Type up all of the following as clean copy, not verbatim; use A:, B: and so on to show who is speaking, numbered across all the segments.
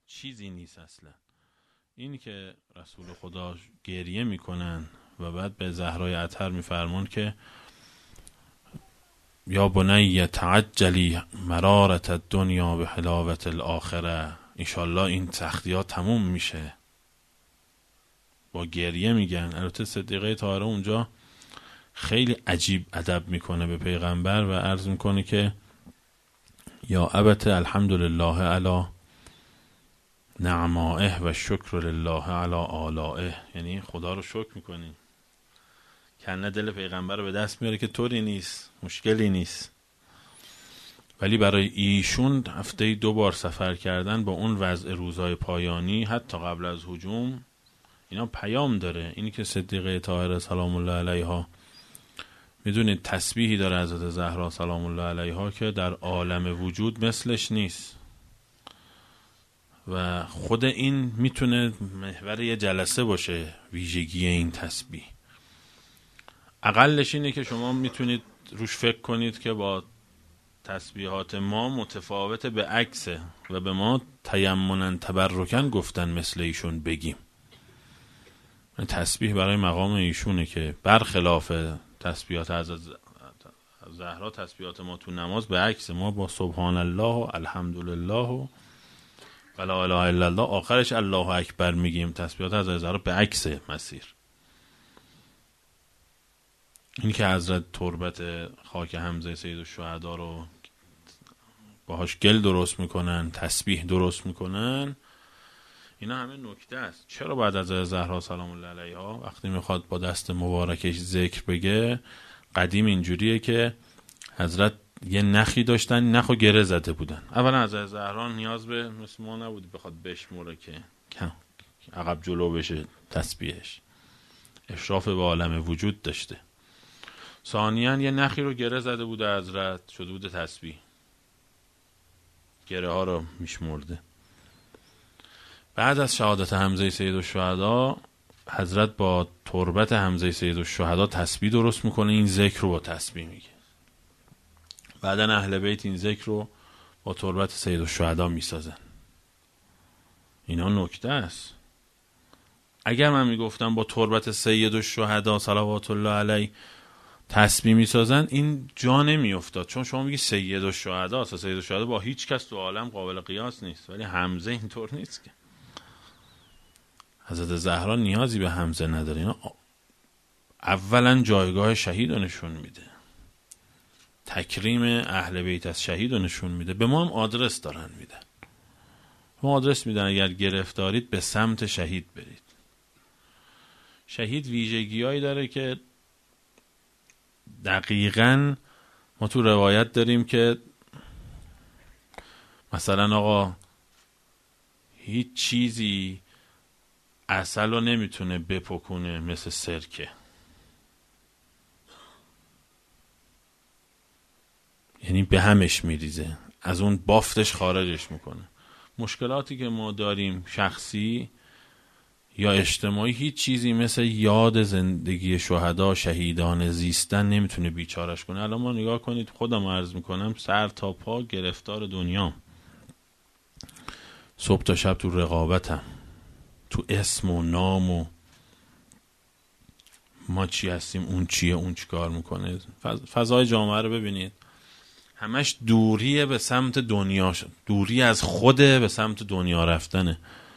A: چیزی نیست اصلا. این که رسول خدا گریه میکنن و بعد به زهرای اطهر میفرمان که یا بنی تعجلی مرارت الدنیا به حلاوت الاخره، انشالله این سختی ها تموم میشه. با گریه میگن. البته صدیقه طاهره اونجا خیلی عجیب ادب میکنه به پیغمبر و عرض میکنه که یا ابت الحمدلله علی نعمائه و شکر لله علی آلائه، یعنی خدا رو شکر میکنی. کنه دل پیغمبر رو به دست میاره که طوری نیست، مشکلی نیست. ولی برای ایشون هفته 2 بار سفر کردن با اون وضع روزهای پایانی حتی قبل از هجوم، اینا پیام داره. اینی که صدیقه طاهره سلام الله علیها، میدونید تسبیحی داره حضرت زهرا سلام الله علیها که در عالم وجود مثلش نیست و خود این میتونه محور یه جلسه باشه، ویژگی این تسبیح. اقلش اینه که شما میتونید روش فکر کنید که با تسبیحات ما متفاوت به عکسه و به ما تیمنا تبرکن گفتن مثل ایشون بگیم. تسبیح برای مقام ایشونه که برخلاف تسبیحات از زهرا، تسبیحات ما تو نماز به عکس، ما با سبحان الله و الحمدلله و لا اله الا الله آخرش الله اکبر میگیم. تسبیحات از زهرا به عکس مسیر. این که حضرت تربت خاک حمزه سید الشهدا رو باهاش گل درست میکنن، تسبیح درست میکنن، اینا همه نکته است. چرا بعد از زهرا سلام الله علیها وقتی میخواد با دست مبارکش ذکر بگه، قدیم اینجوریه که حضرت یه نخی داشتن، نخو گره زده بودن. اولا حضرت زهرا نیاز به مثل ما نبود بخواد بشموره که عقب جلو بشه تسبیحش، اشراف به عالم وجود داشته. ثانیاً یه نخی رو گره زده بوده حضرت، شده بوده تسبیح، گره ها رو میشمرده. بعد از شهادت حمزه سید الشهدا حضرت با تربت حمزه سید الشهدا تسبیح درست میکنه، این ذکر رو با تسبیح میگه. بعدن اهل بیت این ذکر رو با تربت سید الشهدا میسازن. اینا نکته است. اگر من میگفتم با تربت سید الشهدا صلوات الله علیه تسبیح میسازن، این جا نمیافتاد. چون شما میگی سید الشهدا، سید الشهدا با هیچ کس تو عالم قابل قیاس نیست، ولی حمزه اینطور نیست که. حضرت زهرا نیازی به حمزه نداره. اینا اولا جایگاه شهید رو نشون میده، تکریم اهل بیت از شهید رو نشون میده. به ما هم آدرس دارن میدن، ما آدرس میدن اگر گرفتارید به سمت شهید برید. شهید ویژگی‌هایی داره که دقیقاً ما تو روایت داریم که مثلا آقا هیچ چیزی عسل رو نمیتونه بپکونه مثل سرکه. یعنی به همش میریزه، از اون بافتش خارجش میکنه. مشکلاتی که ما داریم شخصی یا اجتماعی، هیچ چیزی مثل یاد زندگی شهدا شهیدان زیستن نمیتونه بیچارش کنه. الان ما نگاه کنید، خودم عرض میکنم سر تا پا گرفتار دنیام، صبح تا شب تو رقابتم، تو اسم و نام و ما چی هستیم، اون چیه، اون چی کار میکنه. فضای جامعه رو ببینید، همش دوریه به سمت دنیا، دوری از خوده به سمت دنیا رفتنه.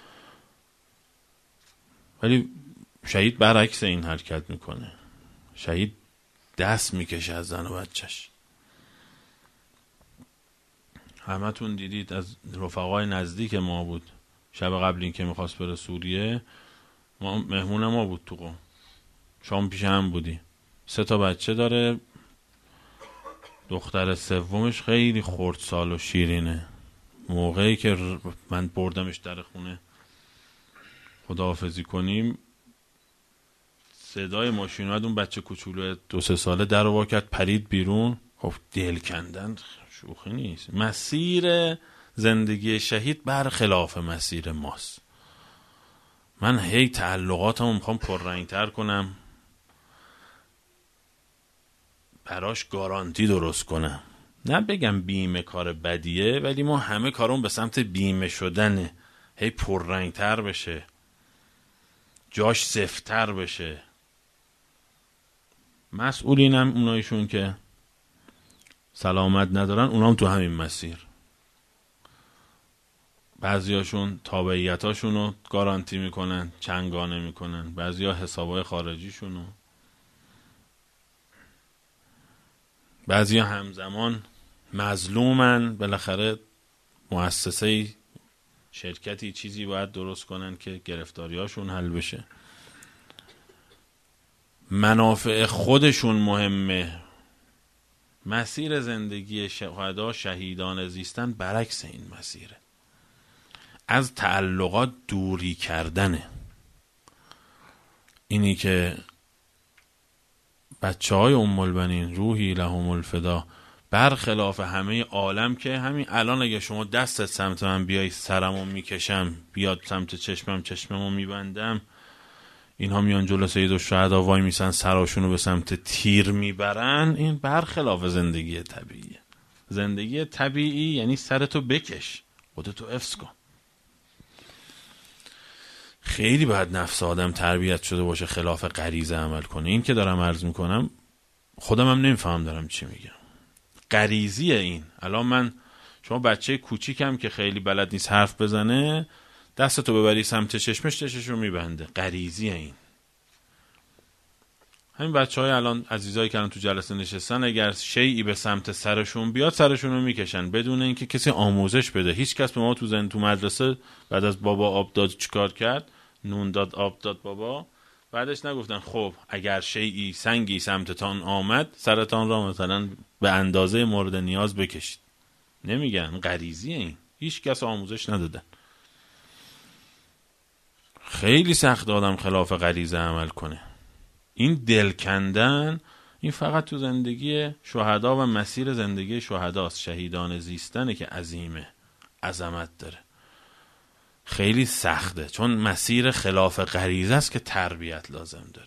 A: ولی شهید برعکس این حرکت میکنه. شهید دست میکشه از زن و بچهش. همتون دیدید از رفقای نزدیک ما بود، شب قبل این که میخواست بره سوریه، ما مهمون ما بود تو قم، شام پیش هم بودی. 3 بچه داره، دختر سومش خیلی خردسال و شیرینه. موقعی که من بردمش در خونه خداحافظی کنیم، صدای ماشین اومد، اون بچه کوچولو 2-3 ساله در رو وا کرد پرید بیرون. خب دل کندن شوخی نیست. مسیر زندگی شهید برخلاف مسیر ماست. من هی تعلقاتمو میخوام پررنگ‌تر کنم، براش گارانتی درست کنم. نه بگم بیمه کار بدیه، ولی ما همه کارون به سمت بیمه شدنه هی پررنگتر بشه، جاش سفت‌تر بشه. مسئولینم اونایشون که سلامت ندارن، اونام تو همین مسیر. بعضیاشون تابعیتاشون رو گارانتی میکنن، چنگانه میکنن، بعضیا حسابای خارجیشون رو، بعضیا همزمان مظلومن. بالاخره مؤسسه شرکتی چیزی باید درست کنن که گرفتاریاشون حل بشه. منافع خودشون مهمه. مسیر زندگی شهدا، شهیدان زیستن برعکس این مسیره. از تعلقات دوری کردنه. اینی که بچه‌های ام البنین روحی لهم الفدا، برخلاف همه عالم که همین الان اگه شما دستت سمت من بیای سرمو میکشم، بیاد سمت چشممو میبندم، اینها میان جلو سیدالشهدا وای میسن سراشونو به سمت تیر میبرن. این برخلاف زندگی طبیعیه. زندگی طبیعی یعنی سرتو بکش، خودتو حفظ کن. خیلی باید نفس آدم تربیت شده باشه خلاف غریزه عمل کنه. این که دارم عرض میکنم خودم هم نمیفهم دارم چی میگم. غریزیه این. الان شما بچه کوچیکم که خیلی بلد نیست حرف بزنه، دستتو ببری سمت چشمشو میبنده. غریزیه این. همین بچهای الان عزیزایی که الان تو جلسه نشستن، اگر شیئی به سمت سرشون بیاد سرشونو میکشن بدون اینکه کسی آموزش بده. هیچ کس به ما تو مدرسه بعد از بابا آب داد چیکار کرد، نون داد آب داد بابا، بعدش نگفتن خب اگر شیئی سنگی سمتتان آمد سرتان را مثلا به اندازه مورد نیاز بکشید. نمیگن. غریزیه این. هیچ کس آموزش ندادن. خیلی سخت آدم خلاف غریزه عمل کنه. این دل کندن این فقط تو زندگی شهدا و مسیر زندگی شهداست. شهیدان زیستنه که عظیمه، عظمت داره. خیلی سخته چون مسیر خلاف غریزه است که تربیت لازم داره.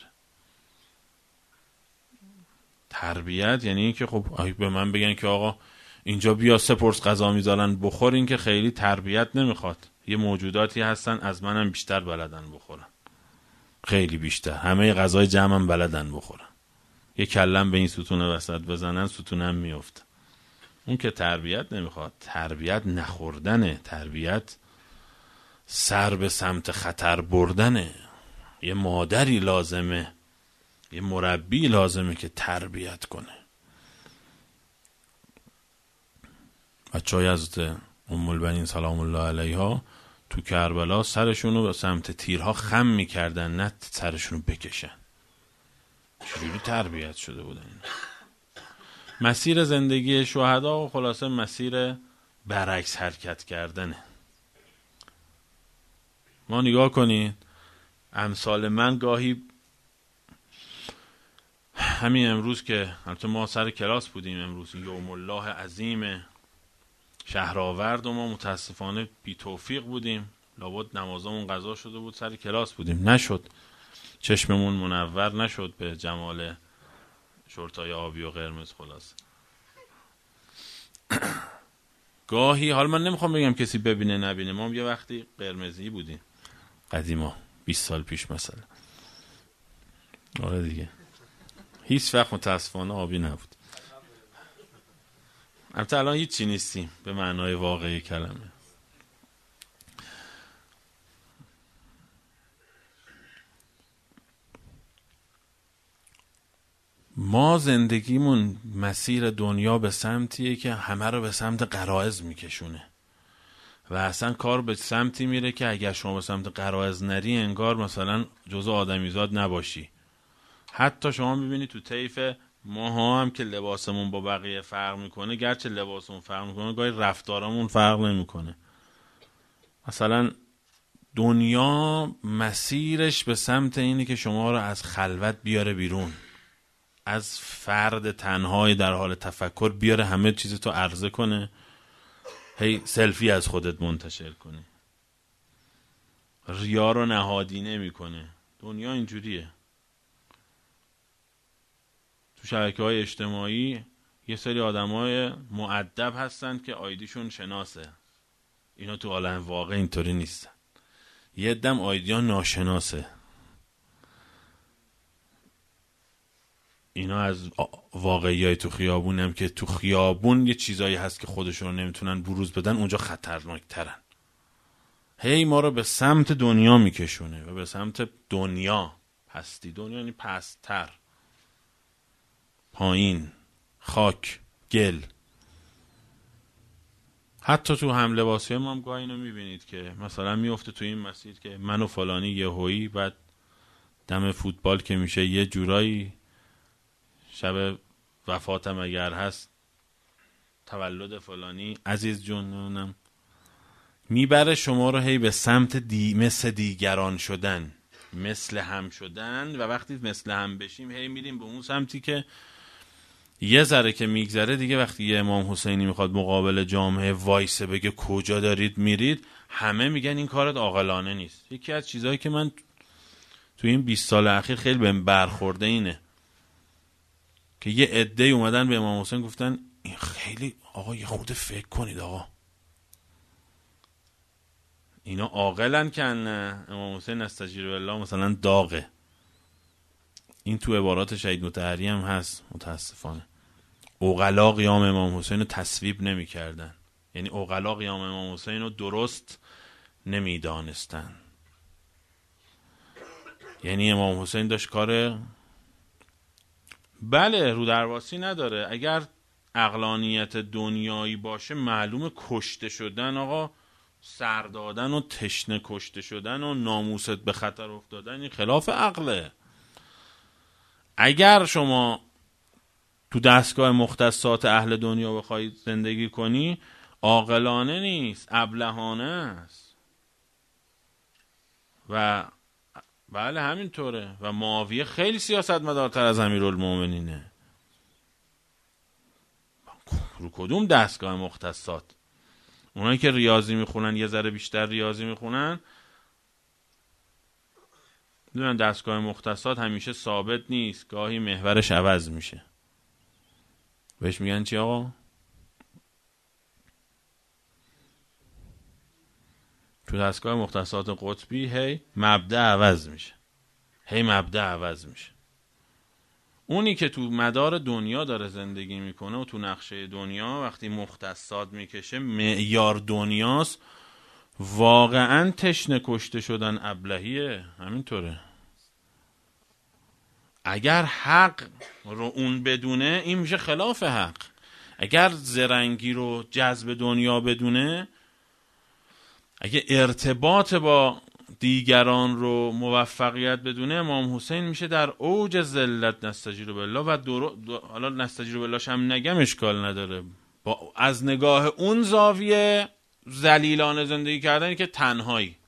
A: تربیت یعنی این که خب به من بگن که آقا اینجا بیا 3 پرس غذا میذارن بخور، این که خیلی تربیت نمیخواد. یه موجوداتی هستن از منم بیشتر بلدن بخورن، خیلی بیشتر. همه غذای جمعم بلدن بخورن. یه کلم به این ستون وسط بزنن ستونم میفته. اون که تربیت نمیخواد. تربیت نخوردنه. تربیت سر به سمت خطر بردنه. یه مادری لازمه، یه مربی لازمه که تربیت کنه. بچه‌های حضرت ام البنین سلام الله علیها تو کربلا سرشونو به سمت تیرها خم میکردن، نه سرشونو بکشن. چجوری تربیت شده بودن؟ مسیر زندگی شهدا و خلاصه مسیر برعکس حرکت کردنه. ما نگاه کنین امثال من گاهی همین امروز که البته ما سر کلاس بودیم، امروز یوم الله عظیم شهرآورد و ما متاسفانه بی توفیق بودیم. لابد نمازمون قضا شده بود، سر کلاس بودیم، نشد. چشممون منور نشد به جمال شورتای آبی و قرمز. خلاص گاهی حالا من نمیخوام بگم کسی ببینه نبینه، ما یه وقتی قرمزی بودیم قدیما 20 سال پیش مثلا. آره دیگه هیچ وقت متاسفانه آبی نبود. البته الان هیچی نیستیم به معنای واقعی کلمه. ما زندگیمون مسیر دنیا به سمتیه که همه رو به سمت غرایز میکشونه و اصلا کار به سمتی میره که اگر شما به سمت غرایز نری انگار مثلا جزء آدمیزاد نباشی. حتی شما میبینی تو طیف ماها هم که لباسمون با بقیه فرق میکنه، گرچه لباسمون فرق میکنه گاهی رفتارمون فرق نمیکنه. مثلا دنیا مسیرش به سمت اینه که شما رو از خلوت بیاره بیرون، از فرد تنهای در حال تفکر بیاره همه چیز تو عرضه کنه، هی سلفی از خودت منتشر کنی، ریا رو نهادی نمی کنه. دنیا اینجوریه. تو شبکه‌های اجتماعی یه سری آدمای مؤدب هستن که آیدیشون شناسه. اینا تو عالم واقع اینطوری نیستن. یه دم آیدیا ناشناسه. اینا از واقعیای تو خیابونم که تو خیابون یه چیزایی هست که خودشون رو نمیتونن بروز بدن، اونجا خطرناک ترن. هی ما رو به سمت دنیا میکشونه و به سمت دنیا پستی. دنیا یعنی پست‌تر، پایین، خاک، گل. حتی تو هم لباسی ما هم گاهی اینو میبینید که مثلا میفته تو این مسیر که من و فلانی یهویی بعد دم فوتبال که میشه یه جورایی شب وفاتم اگر هست، تولد فلانی عزیز جونم، میبره شما رو هی به سمت مثل دیگران شدن، مثل هم شدن. و وقتی مثل هم بشیم هی میریم به اون سمتی که یه ذره که میگذره دیگه، وقتی یه امام حسینی میخواد مقابل جامعه وایسه بگه کجا دارید میرید، همه میگن این کارت عاقلانه نیست. یکی از چیزهایی که من تو این 20 سال اخیر خیلی بهم برخورده اینه که یه عده‌ای اومدن به امام حسین گفتن این خیلی آقا یه خود فکر کنید آقا، اینا عاقلن که امام حسین استجیر بالله مثلا داغه. این تو عبارات شهید مطهری هم هست متاسفانه. عقلا قیام امام حسین رو تصویب نمی کردن، یعنی عقلا قیام امام حسین رو درست نمی دانستن. یعنی امام حسین داشت کار بله رو درواسی نداره. اگر عقلانیت دنیایی باشه معلومه کشته شدن آقا، سر دادن و تشنه کشته شدن و ناموست به خطر افتادن این خلاف عقله. اگر شما تو دستگاه مختصات اهل دنیا بخوای زندگی کنی، عاقلانه نیست، ابلهانه است. و بله همینطوره. و معاویه خیلی سیاستمدارتر از امیرالمومنینه. رو کدوم دستگاه مختصات؟ اونایی که ریاضی میخونن یه ذره بیشتر ریاضی میخونن میدونن دستگاه مختصات همیشه ثابت نیست، گاهی محورش عوض میشه. بهش میگن چی آقا؟ تو دستگاه مختصات قطبی هی مبدأ عوض میشه، هی مبدأ عوض میشه. اونی که تو مدار دنیا داره زندگی میکنه و تو نقشه دنیا وقتی مختصات میکشه معیار دنیاست، واقعا تشنه کشته شدن ابلهیه. همینطوره. اگر حق رو اون بدونه این میشه خلاف حق. اگر زرنگی رو جذب دنیا بدونه، اگه ارتباط با دیگران رو موفقیت بدونه، امام حسین میشه در اوج ذلت نستجیر بالله. و حالا نستجیر بالله هم نگم اشکال نداره، با از نگاه اون زاویه ذلیلانه زندگی کردنی که تنهایی.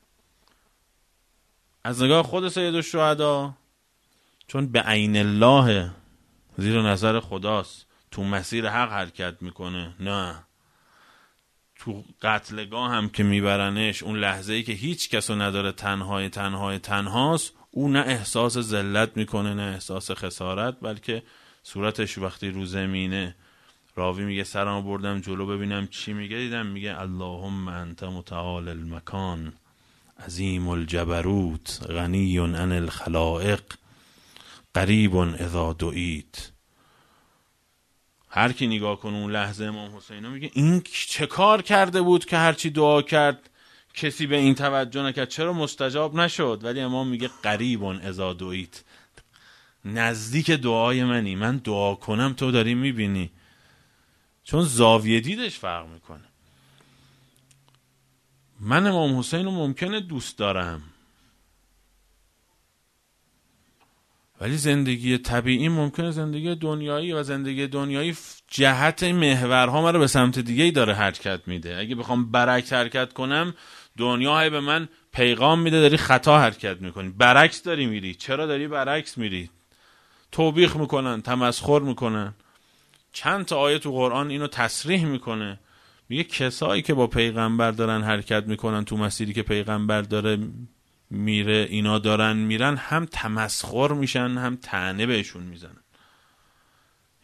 A: از نگاه خود سید الشهدا چون به عین الله زیر نظر خداست، تو مسیر حق حرکت میکنه. نه تو قتلگاه هم که میبرنش، اون لحظه ای که هیچ کسو نداره، تنهاست، او نه احساس ذلت میکنه نه احساس خسارت، بلکه صورتش وقتی رو زمینه، راوی میگه سرمو بردم جلو ببینم چی میگه، دیدم میگه اللهم انت متعال المکان عظیم الجبروت غنی عن الخلائق قریب اذا دعیت. هر کی نگاه کنه اون لحظه امام حسین میگه این چه کار کرده بود که هرچی دعا کرد کسی به این توجه نکرد، چرا مستجاب نشد؟ ولی امام میگه قریب اذا دعیت، نزدیک دعای منی، من دعا کنم تو داری میبینی. چون زاویه دیدش فرق میکنه. من امام حسین رو ممکنه دوست دارم، ولی زندگی طبیعی ممکنه زندگی دنیایی، و زندگی دنیایی جهت محورها من رو به سمت دیگه‌ای داره حرکت میده. اگه بخوام برعکس حرکت کنم، دنیا به من پیغام میده داری خطا حرکت میکنی، برعکس داری میری. چرا داری برعکس میری؟ توبیخ میکنن، تمسخر میکنن. چند تا آیه تو قرآن اینو تصریح میکنه، میگه کسایی که با پیغمبر دارن حرکت میکنن تو مسیری که پیغمبر داره میره، اینا دارن میرن، هم تمسخر میشن هم طعنه بهشون میزنن.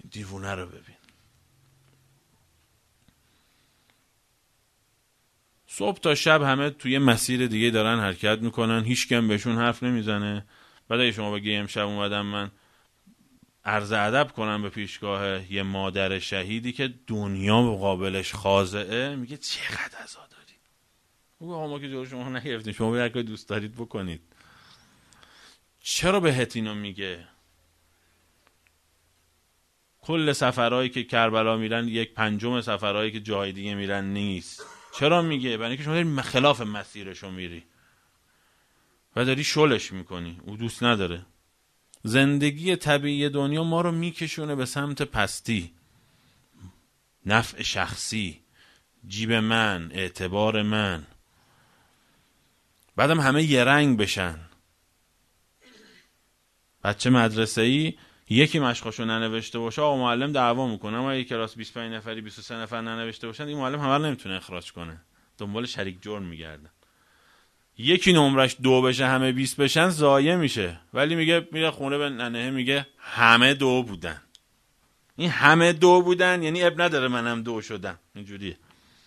A: دیوونه رو ببین. صبح تا شب همه توی مسیر دیگه دارن حرکت میکنن، هیچ کم بهشون حرف نمیزنه. بعد اگه شما بگی امشب اومدم من عرض ادب کنم به پیشگاه یه مادر شهیدی که دنیا مقابلش خاضعه، میگه چقدر عزاداری. آقا ما که جلوی شما نگرفتیم، شما هر کاری دوست دارید بکنید. چرا بهت اینو میگه؟ کل سفرهایی که کربلا میرن 1/5 سفرهایی که جای دیگه میرن نیست. چرا میگه؟ برای اینکه شما داری خلاف مسیرشو میری و داری شلش میکنی. او دوست نداره. زندگی طبیعی دنیا ما رو میکشونه به سمت پستی، نفع شخصی، جیب من، اعتبار من. بعدم همه یه رنگ بشن. بچه مدرسه‌ای یکی مشقاشو ننوشته باشه، آقا معلم دعوا میکنه. اما اگه کلاس 25 نفری 23 نفر ننوشته باشن، این معلم همه رو نمیتونه اخراج کنه. دنبال شریک جرم میگردن. یکی نمرش 2 بشه همه 20 بشن ضایع میشه، ولی میگه میره خونه به ننه میگه همه 2 بودن. این همه 2 بودن یعنی اب نداره منم 2 شدم. اینجوریه.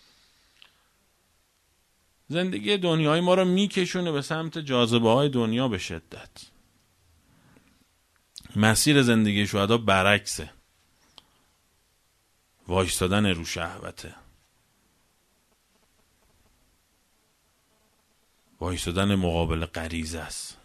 A: زندگی دنیای ما رو میکشونه به سمت جاذبه های دنیا به شدت. مسیر زندگی شهدا برعکسه. وایستادن رو شهوته، وایستادن مقابل غریزه است.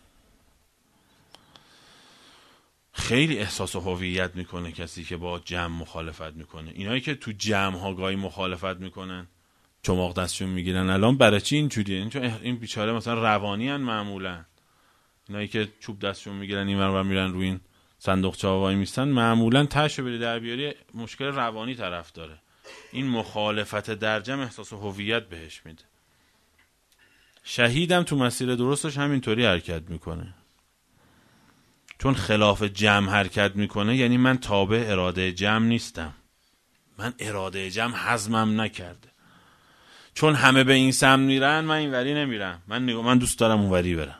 A: خیلی احساس هویت میکنه کسی که با جمع مخالفت میکنه. اینایی که تو جمع ها گاهی مخالفت میکنن، چماق دستشون میگیرن، الان برای چی اینجوریه؟ این بیچاره مثلا روانی ان معمولا. اینایی که چوب دستشون میگیرن این ور میرن روی این صندوقچه ها وای میستن، معمولا تاشو بری در بیاری مشکل روانی طرف داره. این مخالفت در جمع احساس هویت بهش میده. شهیدم تو مسیر درستش همینطوری حرکت میکنه. چون خلاف جمع حرکت میکنه یعنی من تابع اراده جمع نیستم. من اراده جمع هضمم نکرده. چون همه به این سمت میرن من اینوری نمیرم. من دوست دارم اونوری برم.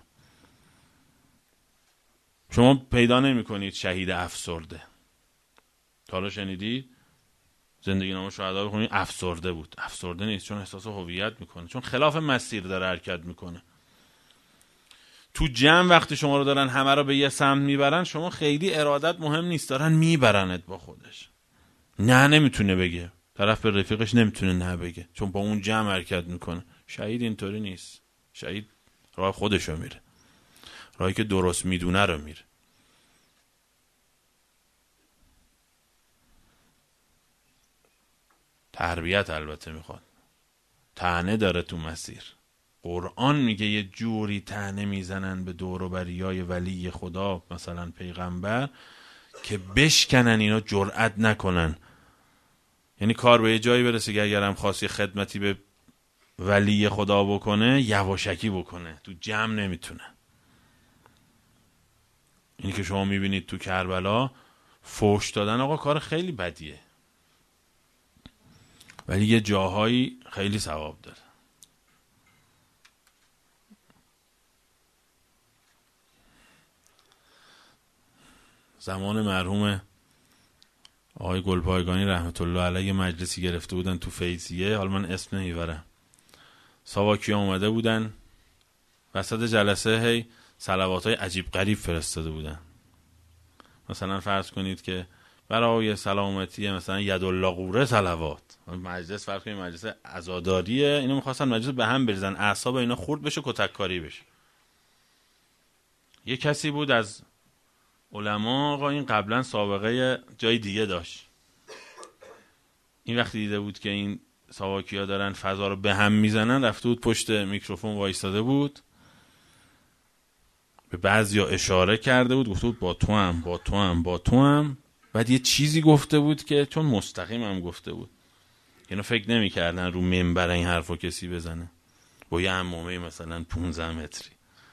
A: شما پیدا نمیکنید شهید افسرده. تا حالا شنیدید؟ زندگی نامه شهدا بخونید افسرده بود. افسرده نیست، چون احساس هویت میکنه، چون خلاف مسیر داره حرکت میکنه. تو جمع وقتی شما رو دارن همه رو به یه سمت میبرن، شما خیلی ارادت مهم نیست، دارن میبرنت با خودش. نه نمیتونه بگه، طرف به رفیقش نمیتونه نه بگه، چون با اون جمع حرکت میکنه. شهید اینطوری نیست. شهید راه خودشو میره، راهی که درست میدونه رو میره. تربیت البته میخواد. طعنه داره تو مسیر. قرآن میگه یه جوری طعنه میزنن به دور و بریای ولی خدا، مثلا پیغمبر، که بشکنن اینا جرأت نکنن. یعنی کار به یه جایی برسه که اگرم خاصی خدمتی به ولی خدا بکنه، یواشکی بکنه، تو جمع نمیتونه. اینی که شما میبینید تو کربلا فوش دادن، آقا کار خیلی بدیه، ولی یه جاهایی خیلی ثواب داره. زمان مرحوم آقای گلپایگانی رحمت الله علیه مجلسی گرفته بودن تو فیضیه، حالا من اسم نمیبرم، ساواکیا اومده بودن، وسط جلسه هی صلوات‌های عجیب غریب فرستاده بودن. مثلا فرض کنید که برای سلامتی مثلا یدالله قوره صلوات. مجلس فرض کنید مجلس عزاداریه، اینو می‌خواستن مجلس به هم بریزن، اعصاب اینا خورد بشه، کتککاری بشه. یه کسی بود از علما، آقا این قبلا سابقه جای دیگه داشت. این وقتی دیده بود که این ساواکیا دارن فضا رو به هم میزنن، رفته بود پشت میکروفون وایستاده بود، به بعضیا اشاره کرده بود، گفته بود با تو هم با تو هم با تو هم. بعد یه چیزی گفته بود که چون مستقیم هم گفته بود، یعنی فکر نمی کردن رو منبر این حرفو کسی بزنه با یه عمومه مثلا 15 متری.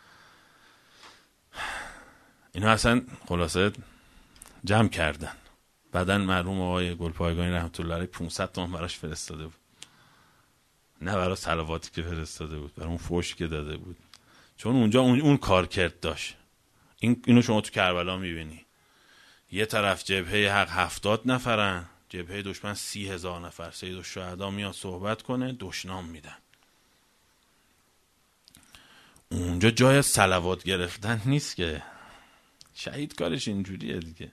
A: اینا اصلا خلاصه جمع کردن. بعدن مرحوم آقای گلپایگانی رحمت الله علیه 500 تومان براش فرستاده بود، نه برای صلواتی که فرستاده بود، برای اون فوشی که داده بود، چون اونجا اون کارکرد داشت. اینو شما تو کربلا میبینی، یه طرف جبهه حق 70 نفرن، جبهه دشمن 30,000 نفر. سید الشهدا میاد صحبت کنه، دشنام میدن. اونجا جای صلوات گرفتن نیست که. شهید کارش اینجوریه دیگه،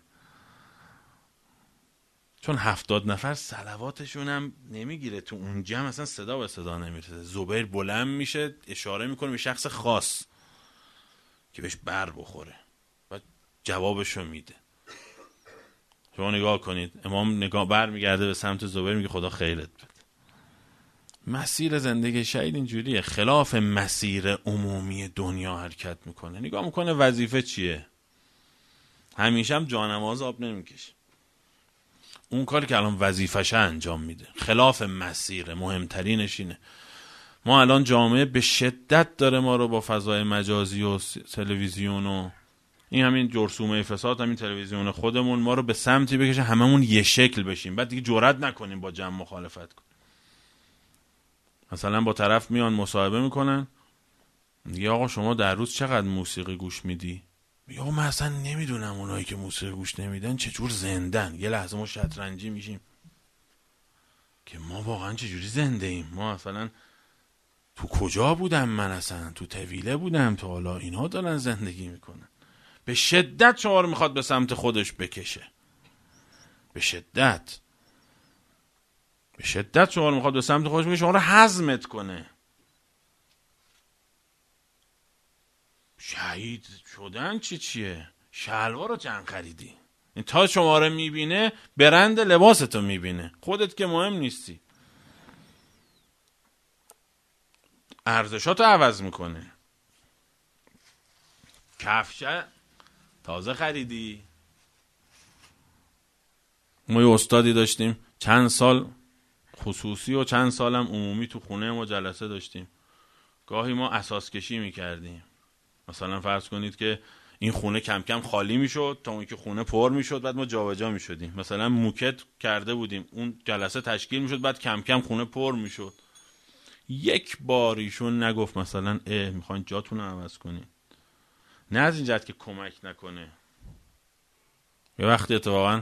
A: چون 70 نفر صلواتشون هم نمیگیره تو اون جمع، اصلا صدا به صدا نمیرسه. زبیر بلند میشه اشاره میکنه به شخص خاص که بهش بر بخوره و جوابشو میده. شما نگاه کنید، امام نگاه بر میگرده به سمت زبیر میگه خدا خیرت بده. مسیر زندگی شهید اینجوریه، خلاف مسیر عمومی دنیا حرکت میکنه. نگاه میکنه وظیفه چیه، همیشه هم جانماز آب نمیکشه. اون کاری که الان وظیفشه انجام میده، خلاف مسیر. مهمترینش اینه. ما الان جامعه به شدت داره ما رو با فضای مجازی و تلویزیون و این همین جرثومه فساد، همین تلویزیون خودمون ما رو به سمتی بکشه هممون یه شکل بشیم، بعد دیگه جرئت نکنیم با جمع مخالفت کنیم. مثلا با طرف میان مصاحبه میکنن، میگه آقا شما در روز چقدر موسیقی گوش میدی؟ میگه آقا من اصلا نمیدونم اونایی که موسیقی گوش نمیدن چجور زندن. یه لحظه ما شطرنجی میشیم که ما واقعا چجوری زنده ایم. ما مثلا تو کجا بودم من، اصلا تو طویله بودم تا حالا اینا دارن زندگی میکنن. به شدت شما رو میخواد به سمت خودش بکشه، به شدت شما رو میخواد به سمت خودش بکشه، شما رو هضمت کنه. شهید شدن چیه؟ شلوار رو چند خریدی؟ تا شما رو میبینه برند لباستو میبینه، خودت که مهم نیستی. ارزشاتو عوض میکنه. کفش تازه خریدی؟ ما یه استادی داشتیم چند سال خصوصی و چند سالم عمومی تو خونه ما جلسه داشتیم. گاهی ما اساس کشی میکردیم. مثلا فرض کنید که این خونه کم کم خالی میشد تا اون که خونه پر میشد، بعد ما جابجا میشدیم. مثلا موکت کرده بودیم، اون جلسه تشکیل میشد، بعد کم کم خونه پر میشد. یک بار ایشون نگفت مثلا میخواین جاتون رو عوض کنین، نه از این جهت که کمک نکنه. یه وقتی اتفاقا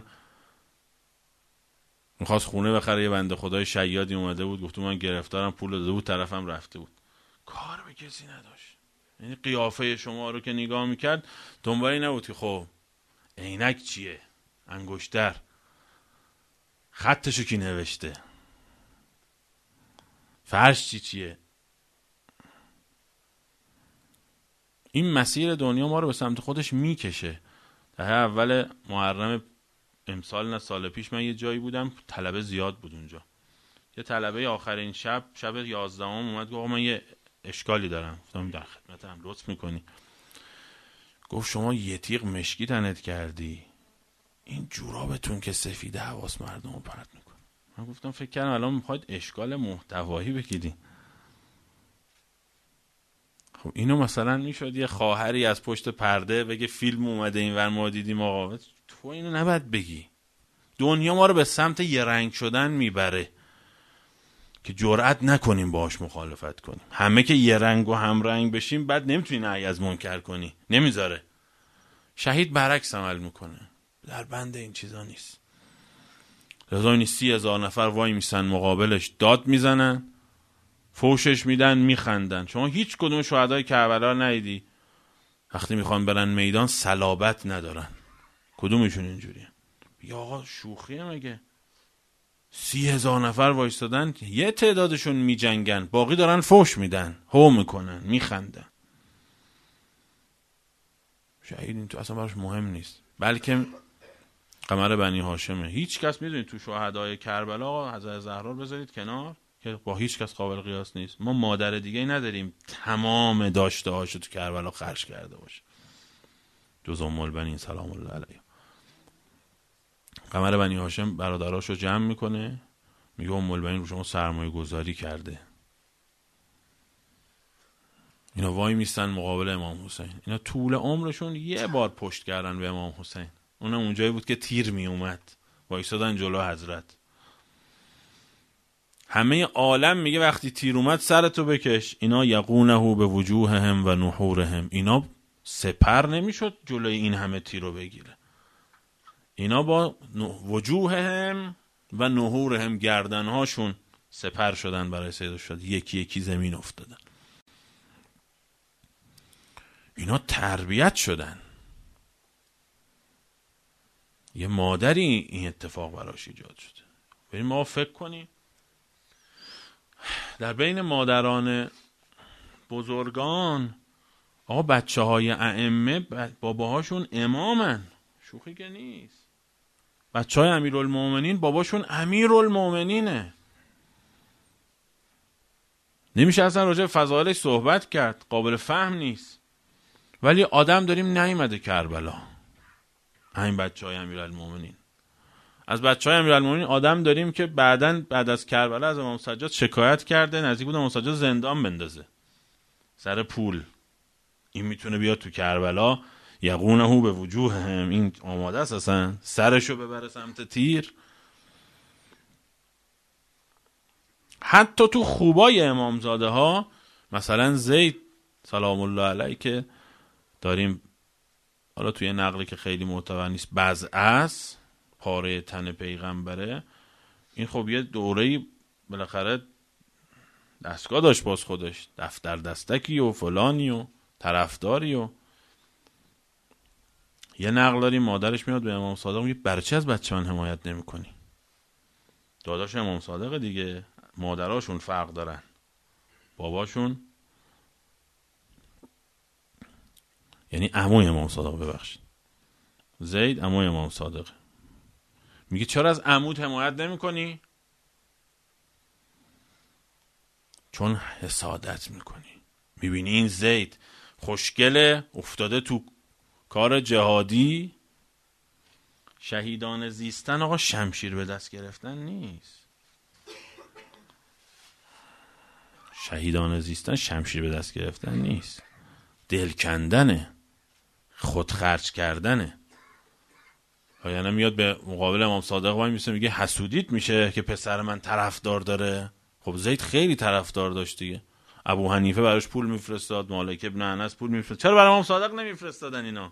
A: میخواست خونه بخره، یه بنده خدای شیادی اومده بود، گفت من گرفتارم، پول داده بود، طرفم رفته بود، کار به کسی نداشت. یعنی قیافه شما رو که نگاه میکرد دنبالی نبود که خب عینک چیه، انگشتر، خطشو کی نوشته، فرش چیه. این مسیر دنیا ما رو به سمت خودش میکشه. دهه اول محرم امسال نه سال پیش من یه جایی بودم، طلبه زیاد بود اونجا. یه طلبه آخرین شب 11 اومد گفت من یه اشکالی دارم. گفتم در خدمتم، لطف میکنی؟ گفت شما یه تیغ مشکی تنت کردی، این جورابتون که سفیده حواس مردم رو پرت میکنه. من گفتم فکر کردم الان میخواید اشکال محتوایی بگیری. خب اینو مثلا میشد یه خواهری از پشت پرده بگه فیلم اومده اینور ما دیدیم آقا، تو اینو نباید بگی. دنیا ما رو به سمت یه رنگ شدن میبره که جرئت نکنیم باهاش مخالفت کنیم. همه که یه رنگ و هم رنگ بشیم بعد نمیتونی نهی از منکر کنی، نمیذاره. شهید برعکس عمل میکنه، در بند این چیزا نیست. لذا این 30,000 نفر وای میسن مقابلش، داد میزنن، فوشش میدن، میخندن. شما هیچ کدوم شهدای کربلا رو ندیدی وقتی میخوان برن میدان صلابت ندارن؟ کدومشون اینجوریه؟ یا آقا شوخیه مگه؟ 30,000 نفر وایستادن، یه تعدادشون میجنگن، باقی دارن فوش میدن، هو میکنن، میخندن. شهید این تو اصلا براش مهم نیست، بلکه قمر بنی هاشمه. هیچ کس میدونید تو شهدای کربلا آقا حضرت زهرا رو بذارید کنار که با هیچ کس قابل قیاس نیست. ما مادر دیگه نداریم تمام داشته هاشو تو کربلا خرج کرده باشه جز ام البنین سلام الله علیها. قمر بنی هاشم برادراشو جمع میکنه، میگه ام البنین رو شما سرمایه گذاری کرده. اینا وای میستن مقابل امام حسین. اینا طول عمرشون یه بار پشت کردن به امام حسین، اونم اونجایی بود که تیر می اومد، وایسادن جلو حضرت. همه عالم میگه وقتی تیر اومد سرتو بکش. اینا یقونه به وجوههم و نحورهم، اینا سپر نمیشد جلوی این همه تیر رو بگیره. اینا با وجوههم و نحورهم، گردنهاشون سپر شدن برای سید الشهدا، یکی یکی زمین افتادن. اینا تربیت شدن. یه مادری این اتفاق براش ایجاد شده. بریم ما فکر کنیم در بین مادران بزرگان آقا بچه های ائمه باباهاشون امامن، شوخی که نیست. بچه های امیرالمومنین باباشون امیرالمومنینه. نمیشه اصلا راجع به فضایلش صحبت کرد، قابل فهم نیست. ولی آدم داریم نیومده کربلا، همین بچه های امیرالمومنین. از بچه های امیرالمومنین آدم داریم که بعد از کربلا از امام سجاد شکایت کرده، نزدیک بود امام سجاد زندان بندازه سر پول. این میتونه بیاد تو کربلا یقونه به وجوههم، این آماده است اصلا سرشو ببره سمت تیر. حتی تو خوبای امامزاده ها مثلا زید سلام الله علیه که داریم حالا توی نقلی که خیلی معتبر نیست بزعس پاره تن پیغمبره، این خب یه دوره‌ای بالاخره دستگاه داشت باز خودش، دفتر دستکی و فلانی و طرفداری و یه نقل داریم مادرش میاد به امام صادق میگه برای چی از بچه من حمایت نمی کنی؟ داداش امام صادق دیگه، مادراشون فرق دارن، باباشون یعنی عموی امام صادق، ببخشید زید عموی امام صادق، میگه چرا از عموت حمایت نمی کنی؟ چون حسادت میکنی. میبینی این زید خوشگله افتاده تو کار جهادی، شهیدان زیستن آقا شمشیر به دست گرفتن نیست. شهیدان زیستن شمشیر به دست گرفتن نیست، دل کندنه، خود خرج کردنه. یعنی میاد به مقابل امام صادق وای میسه میگه حسودیت میشه که پسر من طرفدار داره. خب زید خیلی طرفدار داشت دیگه، ابو حنیفه براش پول میفرستاد، مالک ابن انس پول میفرستاد، چرا برای امام صادق نمیفرستادن اینا؟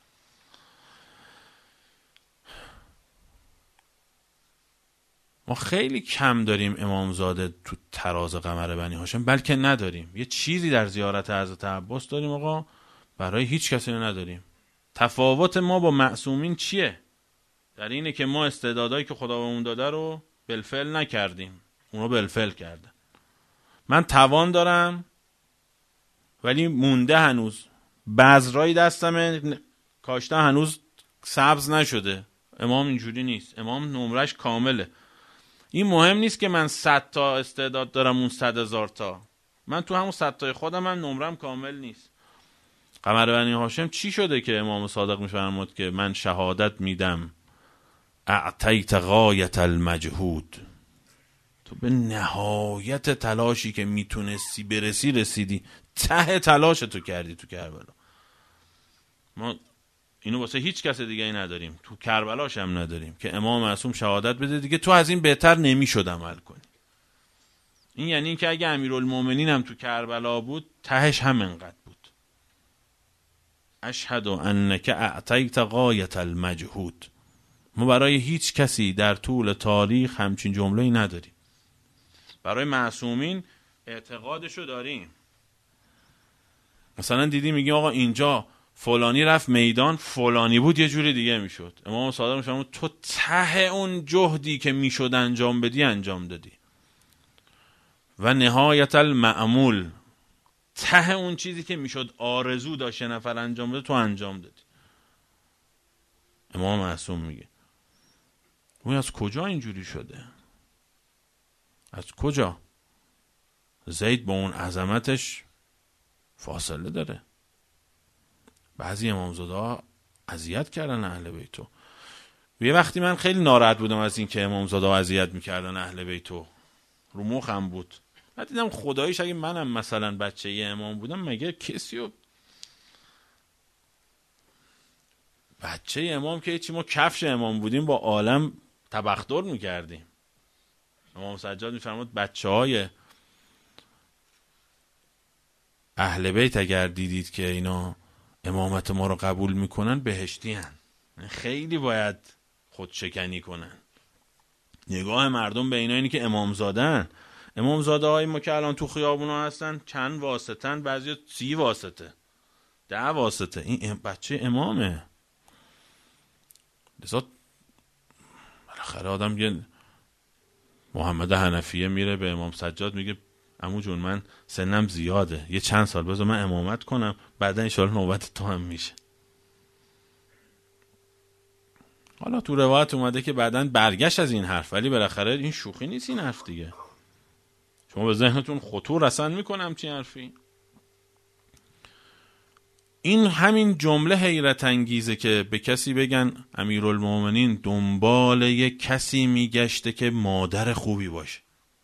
A: ما خیلی کم داریم امامزاده تو تراز قمر بنی هاشم، بلکه نداریم. یه چیزی در زیارت حضرت عباس داریم آقا، برای هیچ کسی نداریم. تفاوت ما با معصومین چیه؟ در اینه که ما استعدادایی که خدا بهمون داده رو بالفعل نکردیم، اونو بالفعل کردن. من توان دارم ولی مونده هنوز، بذرای دستمه کاشته هنوز سبز نشده. امام اینجوری نیست، امام نمرش کامله. این مهم نیست که من 100 تا استعداد دارم اون 100,000 تا، من تو همون 100 تای خودم هم نمرم کامل نیست. قمر بنی هاشم چی شده که امام صادق میفرمود که من شهادت میدم اعطیت غایت المجهود، تو به نهایت تلاشی که میتونستی برسی رسیدی، ته تلاش تو کردی تو کربلا. ما اینو واسه هیچ کس دیگه ای نداریم، تو کربلاش هم نداریم که امام معصوم شهادت بده دیگه تو از این بهتر نمیشد عمل کنی. این یعنی این که اگه امیرالمومنین هم تو کربلا بود تهش هم انقدر بود. اشهد انک اعطیت غایت المجهود. ما برای هیچ کسی در طول تاریخ همچین جمله‌ای نداریم. برای معصومین اعتقادشو داریم. مثلا دیدی میگیم آقا اینجا فلانی رفت میدان فلانی بود یه جوری دیگه میشد. امام صادق میفرمود تو ته اون جهدی که میشد انجام بدی انجام دادی و نهایت المعمول، ته اون چیزی که میشد آرزو داشت نفر انجام بده تو انجام دادی. امام معصوم میگه اون از کجا اینجوری شده؟ از کجا؟ زید با اون عظمتش فاصله داره. بعضی امامزاده ها اذیت کردن اهل بیتو. یه وقتی من خیلی ناراحت بودم از این که امامزاده ها اذیت میکردن اهل بیتو، رو مخم بود. بعد دیدم خداییش اگه منم مثلا بچه ی امام بودم مگه کسیو بچه امام که چی، ما کفش امام بودیم با عالم تبختر میکردیم. امام سجاد میفرمود بچه های اهل بیت اگر دیدید که اینا امامت ما رو قبول میکنن بهشتی هن. خیلی باید خودشکنی کنن. نگاه مردم به اینا اینی که امامزادن. امامزاده های ما که الان تو خیابونا هستن چند واسطن، بعضی 30 واسطه واسطه. این بچه امامه. لذا بالاخره آدم یه محمد حنفیه میره به امام سجاد میگه عمو جون من سنم زیاده، یه چند سال بذار من امامت کنم، بعدا ان شاءالله نوبت تو هم میشه. حالا تو روایت اومده که بعداً برگشت از این حرف، ولی بالاخره این شوخی نیست این حرف دیگه. شما به ذهنتون خطور رسن میکنم چی حرفی؟ این همین جمله حیرت انگیزه که به کسی بگن امیرالمومنین دنبال یک کسی میگشته که مادر خوبی باشه.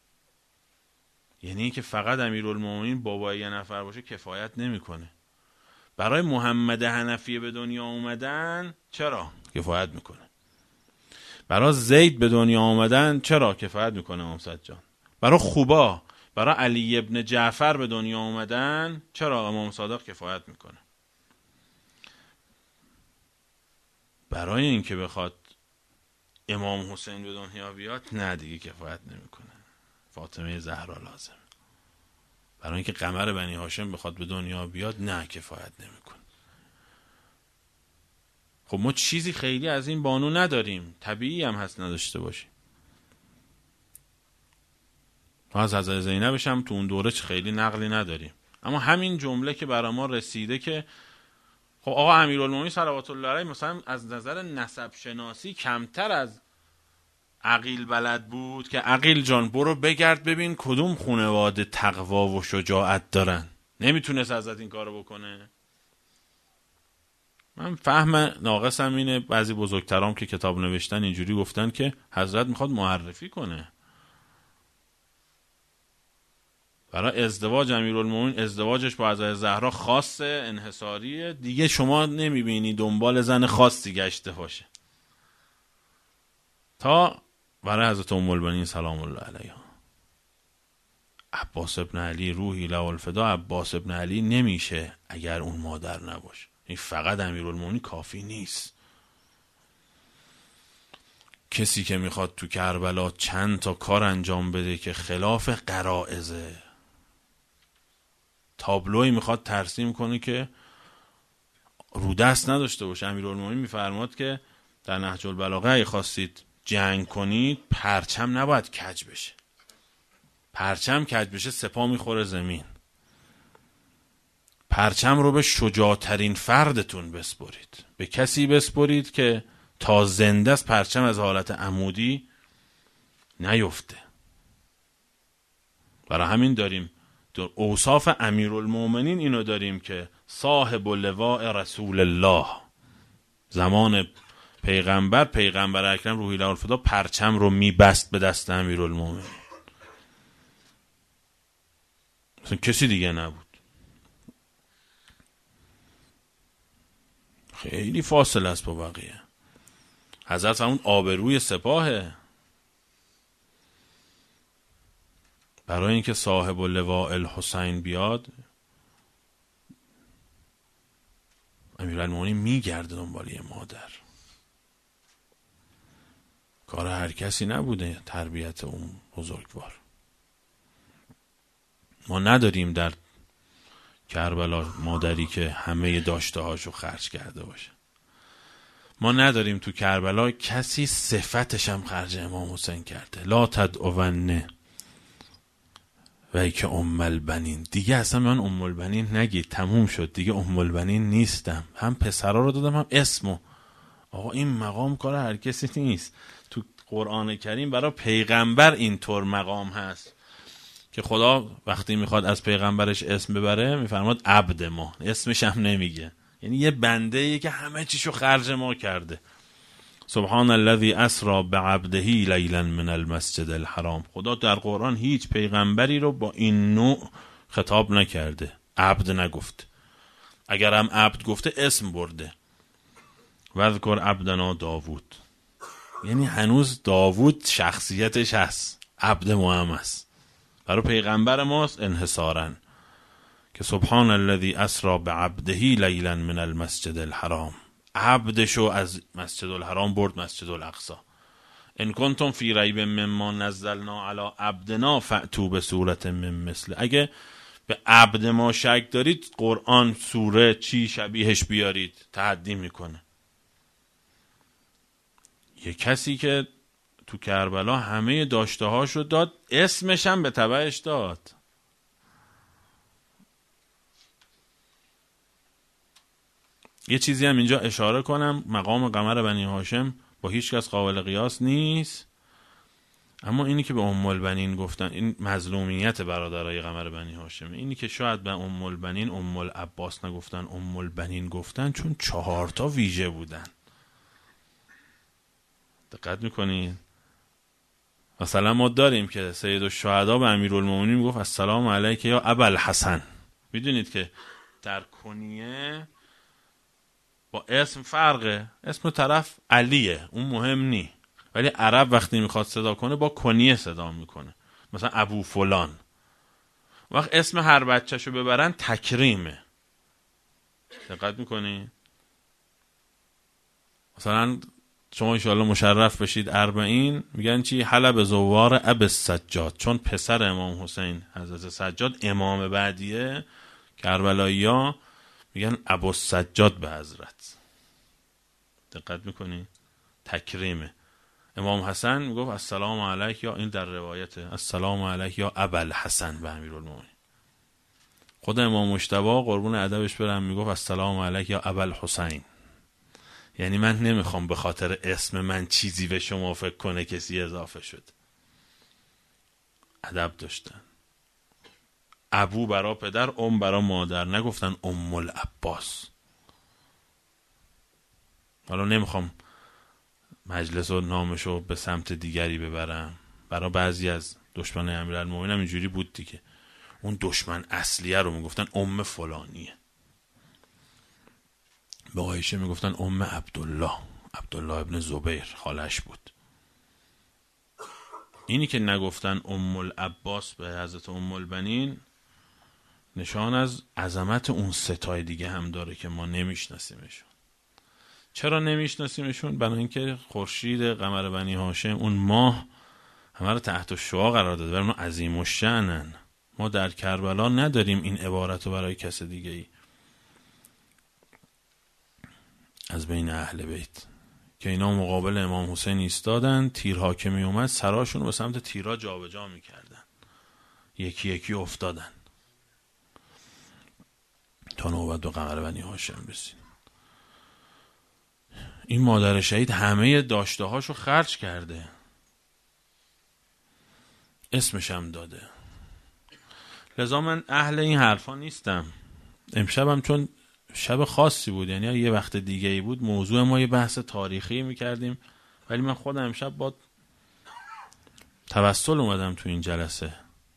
A: یعنی که فقط امیرالمومنین بابای یه نفر باشه کفایت نمیکنه. برای محمد حنفیه به دنیا اومدن چرا کفایت میکنه. برای زید به دنیا آمدن چرا کفایت میکنه امام سجاد. برای خوبا، برای علی ابن جعفر به دنیا آمدن چرا امام صادق کفایت میکنه. برای اینکه بخواد امام حسین به دنیا بیاد نه دیگه کفایت نمیکنه، فاطمه زهرا لازم. برای اینکه قمر بنی هاشم بخواد به دنیا بیاد نه کفایت نمیکنه. خب ما چیزی خیلی از این بانو نداریم، طبیعی هم هست نداشته باشیم. از حضرت زینبش هم تو اون دوره خیلی نقلی نداریم، اما همین جمله که برای ما رسیده که خب آقا امیرالمومنین صلوات الله علیه مثلا از نظر نسب شناسی کمتر از عقیل بلد بود که عقیل جان برو بگرد ببین کدوم خانواده تقوا و شجاعت دارن. نمیتونست ازت این کارو بکنه. من فهم ناقصم اینه، بعضی بزرگترام که کتاب نوشتن اینجوری گفتن که حضرت میخواد معرفی کنه. برای ازدواج امیرالمومنین ازدواجش با حضرت زهرا خاصه انحصاریه دیگه، شما نمیبینی دنبال زن خاصی گشته باشه. تا برای حضرت ام البنین سلام الله علیها عباس ابن علی روحی له الفدا، عباس ابن علی نمیشه اگر اون مادر نباشه. این فقط امیرالمومنین کافی نیست. کسی که میخواد تو کربلا چند تا کار انجام بده که خلاف غرائزه، تابلوی میخواد ترسیم کنه که رو دست نداشته باشه. امیرالمومنین میفرماد که در نهج البلاغه اگه خواستید جنگ کنید پرچم نباید کج بشه. پرچم کج بشه سپاه میخوره زمین. پرچم رو به شجاعترین فردتون بسپرید، به کسی بسپرید که تا زنده است پرچم از حالت عمودی نیفته. برای همین داریم در اوصاف امیرالمومنین اینو داریم که صاحب لواء رسول الله، زمان پیغمبر اکرم روحی له الفدا پرچم رو میبست به دست امیرالمومنین. مثلا کسی دیگه نبود. خیلی فاصله است با بقیه. حضرت همون آبروی سپاهه. برای اینکه صاحب لواء الحسین بیاد امیرالمومنین میگرده دنبال یه مادر. کار هر کسی نبوده تربیت اون بزرگوار. ما نداریم در کربلا مادری که همه داشته هاشو خرج کرده باشه. ما نداریم تو کربلا کسی صفتش هم خرج امام حسین کرده. لا تدعونه وی که ام البنین. دیگه اصلا من ام البنین نگید، تموم شد دیگه، ام البنین نیستم. هم پسرا رو دادم هم اسمو. آقا این مقام کار هر کسی نیست. تو قرآن کریم برای پیغمبر اینطور مقام هست که خدا وقتی میخواد از پیغمبرش اسم ببره میفرماد عبد ما، اسمش هم نمیگه. یعنی یه بنده‌ای که همه چیشو خرج ما کرده. سبحان الذی اسری بعبده لیلا من المسجد الحرام. خدا در قرآن هیچ پیغمبری رو با این نوع خطاب نکرده، عبد نگفت. اگر هم عبد گفته اسم برده. وذکر عبدنا داوود. یعنی هنوز داوود شخصیتش هست، عبد ما هم هست. برای پیغمبر ماست انحصارا که سبحان الذی اسری بعبده لیلا من المسجد الحرام. عبدشو از مسجد الحرام برد مسجد الاقصی. ان کنتم فی ریب مما نزلنا علی عبدنا فأتوا بسورة من مثله. اگه به عبد ما شک دارید، قرآن سوره چی شبیهش بیارید تحدی میکنه. یه کسی که تو کربلا همه داشته هاشو داد، اسمش هم به تبعش داد. یه چیزی هم اینجا اشاره کنم، مقام قمر بنی هاشم با هیچ کس قابل قیاس نیست، اما اینی که به ام البنین گفتن این مظلومیت برادرای قمر بنی هاشم. اینی که شاید به ام البنین ام العباس نگفتن، ام البنین گفتن، چون 4 تا ویژه بودن. دقت میکنین؟ مثلا ما داریم که سید الشهدا به امیرالمومنین میگفت السلام علیک یا ابوالحسن. میدونید که در کنیه با اسم فرقه، اسم طرف علیه، اون مهم نی، ولی عرب وقتی میخواد صدا کنه با کنیه صدا میکنه، مثلا ابو فلان. وقت اسم هر بچه‌شو ببرن تکریمه. دقت میکنی؟ مثلا شما انشاءالله مشرف بشید 40 میگن چی؟ حلب زوار ابو السجاد، چون پسر امام حسین حضرت سجاد امام بعدیه، کربلایی‌ها میگن ابو السجاد به حضرت. دقت میکنی؟ تکریمه. امام حسن میگفت السلام علیک، یا این در روایته السلام علیک یا ابوالحسن به امیرالمومنین. خود امام مجتبی قربون ادبش برم میگفت السلام علیک یا ابوالحسین. یعنی من نمیخوام به خاطر اسم من چیزی به شما فکر کنه کسی اضافه شد. ادب داشتن. ابو برا پدر، ام برا مادر، نگفتن ام العباس. حالا نمیخوام مجلس و نامشو به سمت دیگری ببرم، برای بعضی از دشمن امیرالمومنین هم اینجوری بود دیگه، اون دشمن اصلیه رو میگفتن ام فلانیه. به عایشه میگفتن ام عبدالله ابن زبیر، خالش بود. اینی که نگفتن ام العباس به حضرت ام البنین نشان از عظمت اون 3 تای دیگه هم داره که ما نمیشناسیمشون. چرا نمیشناسیمشون؟ برای اینکه خورشید قمر بنی هاشم، اون ماه، همه رو تحت الشعاع قرار داده، برای ما عظیم الشأنن. ما در کربلا نداریم این عبارت رو برای کس دیگه ای از بین اهل بیت که اینا مقابل امام حسین ایستادن، تیرها که می اومد سراشون رو به سمت تیرها جابجا میکردن، یکی یکی افتادن تا نوبت به قمر بنی هاشم رسید. این مادر شهید همه داشته هاشو خرج کرده، اسمش هم داده. لذا من اهل این حرفا نیستم. امشبم چون شب خاصی بود، یعنی یه وقت دیگه ای بود، موضوع ما یه بحث تاریخی میکردیم، ولی من خودم امشب با توسل اومدم تو این جلسه.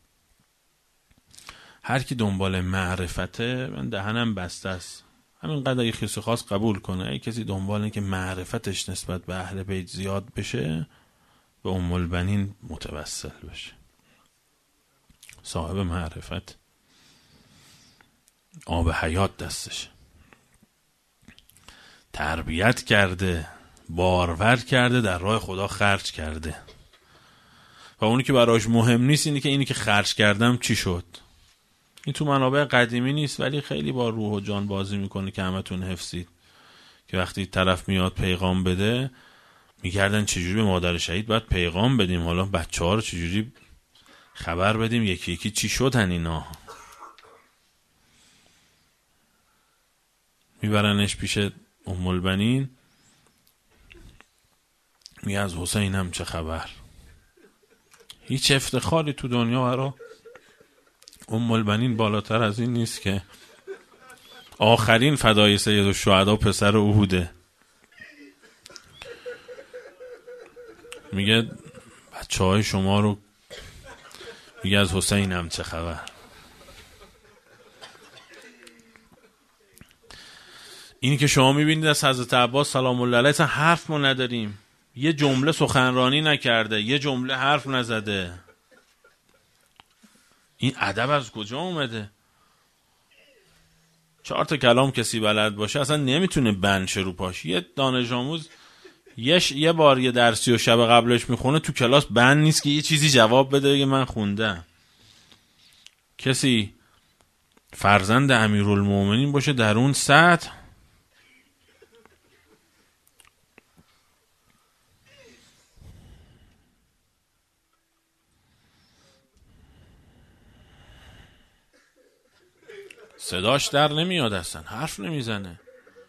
A: هر کی دنبال معرفته، من دهنم بسته است، همینقدر اگه کسی خواست قبول کنه. اگه کسی دنبال اینه که معرفتش نسبت به اهل بیت زیاد بشه، به ام البنین متوسل بشه. صاحب معرفت، آب حیات دستشه، تربیت کرده، بارور کرده، در راه خدا خرج کرده. و اونی که براش مهم نیست اینی که خرج کردم چی شد. این تو منابع قدیمی نیست، ولی خیلی با روح و جان بازی میکنه که همتون حفظید که وقتی طرف میاد پیغام بده میگردن چجوری به مادر شهید باید پیغام بدیم، حالا بچه ها رو چجوری خبر بدیم، یکی یکی چی شدن اینا. میبرنش پیش ام البنین، میگه از حسین هم چه خبر. هیچ افتخاری تو دنیا برا ام البنین بالاتر از این نیست که آخرین فدای سید الشهدا پسر احوده. میگه بچه های شما رو، میگه از حسین هم چه خبر. اینی که شما میبینید از حضرت عباس سلام الله علیه حرف ما نداریم، یه جمله سخنرانی نکرده، یه جمله حرف نزده. این ادب از کجا اومده؟ 4 تا کلام کسی بلد باشه اصلا نمیتونه بند شه رو پاش. یه دانش آموز یه بار یه درسی و شب قبلش میخونه تو کلاس بند نیست که یه چیزی جواب بده بگه من خوندم. کسی فرزند امیرالمومنین باشه در اون سطح، صداش در نمیاد، اصلا حرف نمیزنه.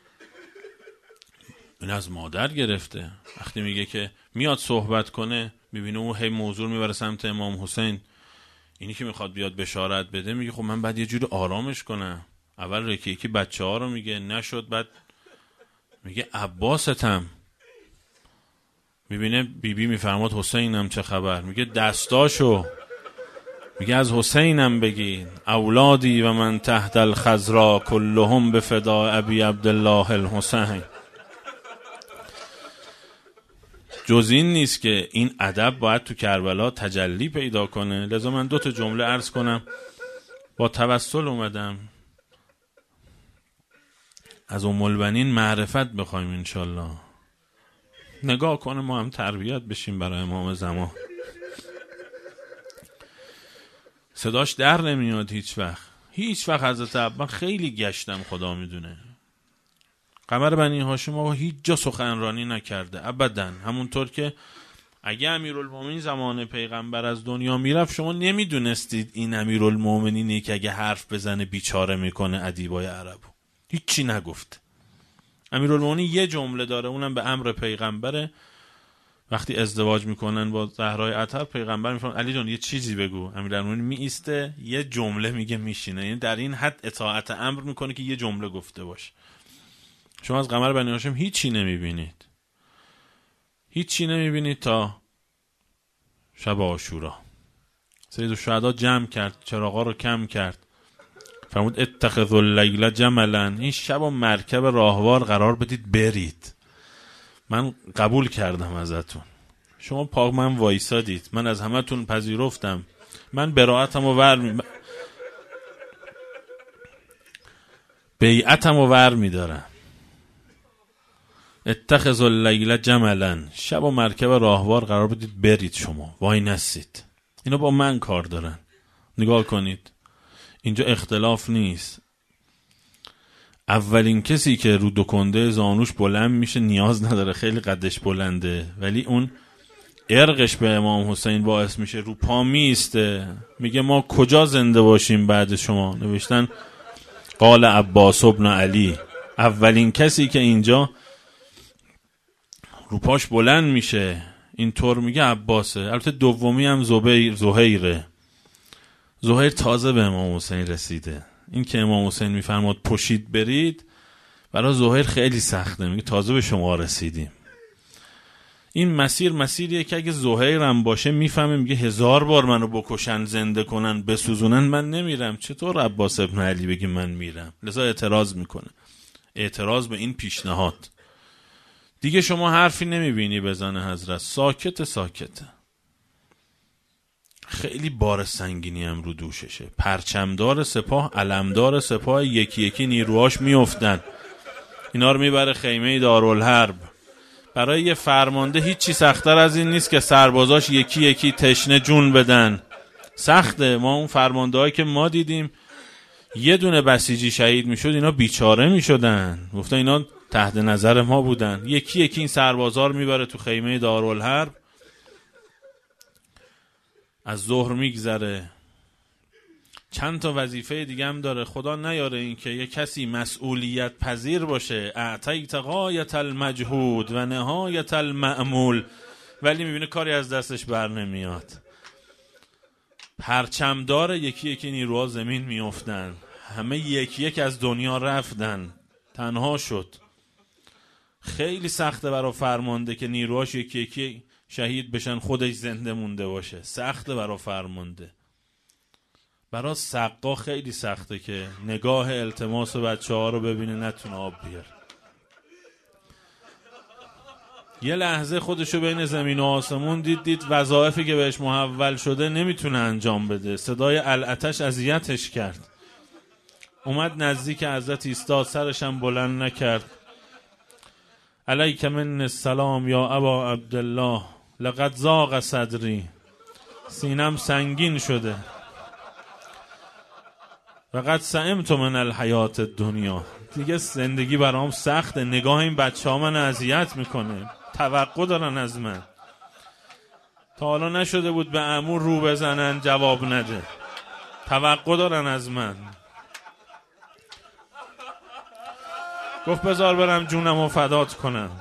A: این از مادر گرفته. وقتی میگه که میاد صحبت کنه، میبینه اون هی موضوع میبره سمت امام حسین، اینی که میخواد بیاد بشارت بده، میگه خب من بعد یه جوری آرامش کنم. اول یکی بچه ها رو میگه نشد، بعد میگه عباستم. میبینه بیبی میفرماد حسینم چه خبر، میگه دستاشو، میگه از حسینم بگی. اولادی و من تحت الخضرا کلهم بفداء ابی عبدالله الحسین. جز این نیست که این ادب باید تو کربلا تجلی پیدا کنه. لذا من 2 جمله عرض کنم. با توسل اومدم از ام البنین معرفت بخوایم انشالله. نگاه کنه ما هم تربیت بشیم برای امام زمان. صداش در نمیاد هیچ وقت حضرت من خیلی گشتم، خدا میدونه. قمر بنی هاشم آقا هیچ جا سخنرانی نکرده ابدا. همونطور که اگه امیرالمومنین زمان پیغمبر از دنیا میرفت، شما نمیدونستید این امیرالمومنینی که اگه حرف بزنه بیچاره میکنه ادیبای عربو. هیچی نگفت. امیرالمومنین یه جمله داره، اونم به امر پیغمبره. وقتی ازدواج میکنن با زهرای عطر، پیغمبر میفرماد علی جان یه چیزی بگو. امیرالمومنین میایسته یه جمله میگه میشینه. یعنی در این حد اطاعت امر میکنه که یه جمله گفته باشه. شما از قمر بنی هاشم هیچی نمیبینید تا شب عاشورا. سید الشهدا جمع کرد، چراغا رو کم کرد، فرمود اتخذوا اللیل جملا. این شب و مرکب راهوار قرار بدید برید. من قبول کردم ازتون. شما پاک من وایسادید، من از همتون پذیرفتم. من بیعتم و ور میدارم. اتخذوا اللیل جملا، شب و مرکب راهوار قرار بدید برید، شما وای نستید. اینا با من کار دارن. نگاه کنید اینجا اختلاف نیست. اولین کسی که رو 2 کنده زانوش بلند میشه نیاز نداره خیلی قدش بلنده، ولی اون ارقش به امام حسین باعث میشه رو پا میسته. میگه ما کجا زنده باشیم بعد شما. نوشتن قال عباس ابن علی. اولین کسی که اینجا رو پاش بلند میشه اینطور میگه عباسه. البته دومی هم زهیره. زهیر تازه به امام حسین رسیده. این که امام حسین میفرماد پشید برید، برای زهیر خیلی سخته. میگه تازه به شما رسیدیم. این مسیریه که اگه زهیر هم باشه میفهمه، میگه 1000 بار منو بکشن، زنده کنن، بسوزونن، من نمیرم. چطور عباس ابن علی بگی من میرم؟ لذا اعتراض میکنه. اعتراض به این پیشنهاد. دیگه شما حرفی نمیبینی بزنه حضرت. ساکته. خیلی بار سنگینی هم رو دوششه. پرچمدار سپاه، علمدار سپاه، یکی نیروهاش میافتن. اینا رو میبره خیمه دارالحرب. برای یه فرمانده هیچی سخت‌تر از این نیست که سربازاش یکی تشنه جون بدن. سخته. ما اون فرماندهایی که ما دیدیم یه دونه بسیجی شهید میشد، اینا بیچاره میشدن. گفتن اینا تحت نظر ما بودن. یکی این سربازا رو میبره تو خیمه دارالحرب. از ظهر میگذره. چند تا وظیفه دیگه هم داره. خدا نیاره این که یه کسی مسئولیت پذیر باشه، اعطیت غایت المجهود و نهایت المأمول، ولی میبینه کاری از دستش بر نمیاد. پرچمدار یکی نیروها زمین میافتن. همه یکی از دنیا رفتن. تنها شد. خیلی سخته برای فرمانده که نیروهاش یکی شهید بشن، خودش زنده مونده باشه. سخته برای فرمانده. برای سقا خیلی سخته که نگاه التماس بچه ها رو ببینه نتونه آب بیاره. یه لحظه خودشو بین زمین و آسمون دید وظایفی که بهش محول شده نمیتونه انجام بده. صدای العتش اذیتش کرد. اومد نزدیک حضرت ایستاد، سرشم بلند نکرد. علیک من السلام یا ابا عبدالله، لقد ضاق صدری. سینم سنگین شده. فقط سئمت من الحیات دنیا، دیگه زندگی برام سخته، نگاه این بچه ها من اذیت میکنه، توقع دارن از من. تا حالا نشده بود به عمو رو بزنن جواب نده، توقع دارن از من. گفت بذار برم جونم رو فدات کنم.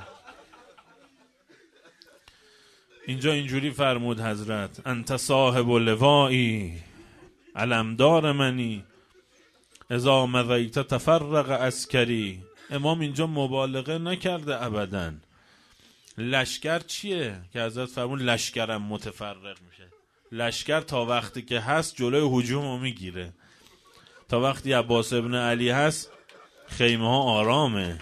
A: اینجا اینجوری فرمود حضرت: انت صاحب لوایی علمدار منی اذا مضیت تفرق عسکری. امام اینجا مبالغه نکرده ابداً. لشکر چیه که حضرت فرمود لشکرم متفرق میشه؟ لشکر تا وقتی که هست جلوی هجوم رو میگیره. تا وقتی عباس ابن علی هست خیمه ها آرامه،